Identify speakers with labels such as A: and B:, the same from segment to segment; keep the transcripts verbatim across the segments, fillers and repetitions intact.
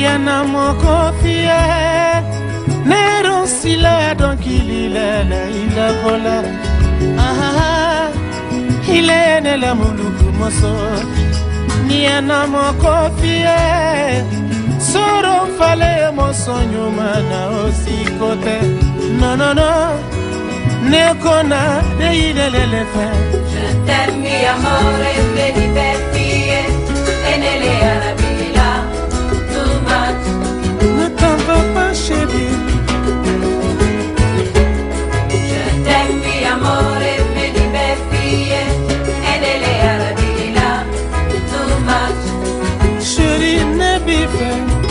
A: Yana mokofia Nero sila donkilila la ila kola Ah ile nela muluku moso Yana mokofia Soro fale moso nyuma na osikote No no no Nekona de ile lele fe
B: Je t'aime mi amore me divertie E nelle arabila too much
A: Ne t'en va pas chérie
B: Je t'aime mi amore me divertie E nelle arabila too much
A: Chérie ne bife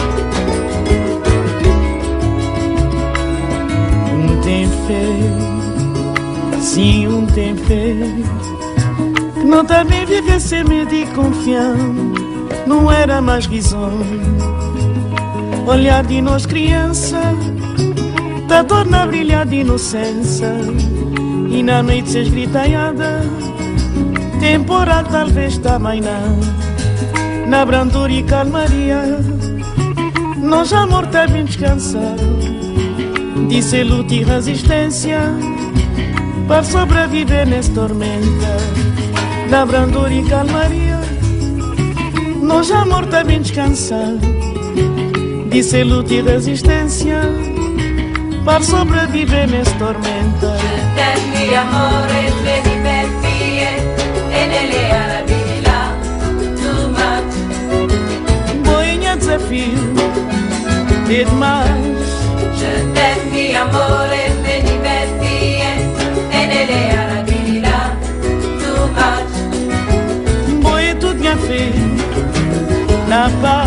A: Um tem fait Si um tem fait Que não também viver sem medo e confiar Não era mais risonho Olhar de nós criança Da dor na brilhar de inocência E na noite se esgritaiada Temporal talvez também não Na brandura e calmaria Nós amor também descansado Disse luta e resistência Para sobreviver nessa tormenta Na brandura e calmaria Nós amor também descansado Disse luta e resistência Para sobreviver nessa tormenta
B: Je t'aime mi amore me divertie E nelle arabila too much
A: Boinha desafio E demais
B: Je t'aime mi amore me divertie E nelle arabila too much
A: Boia tudo minha filha Na paz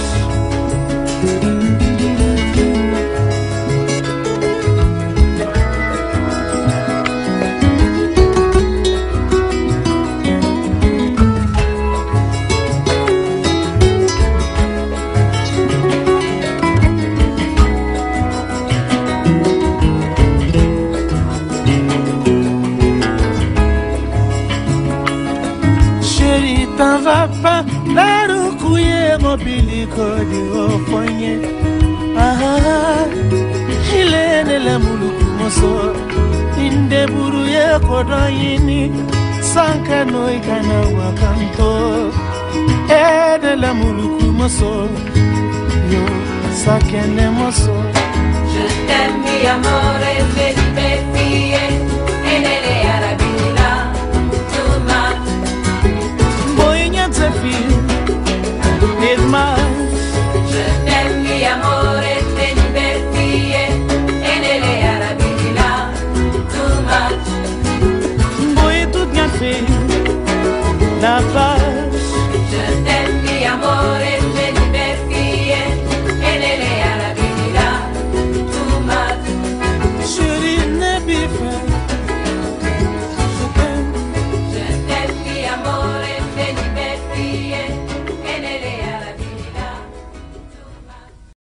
A: T'en vas pas, la roucouille mobile de ofonye. Ah, il est ne la muluku moso, inde buruye kodoyini, sanka no ikana wakanto. Eh de la muluku moso, yo sakene moso.
B: Je t'aime mi amore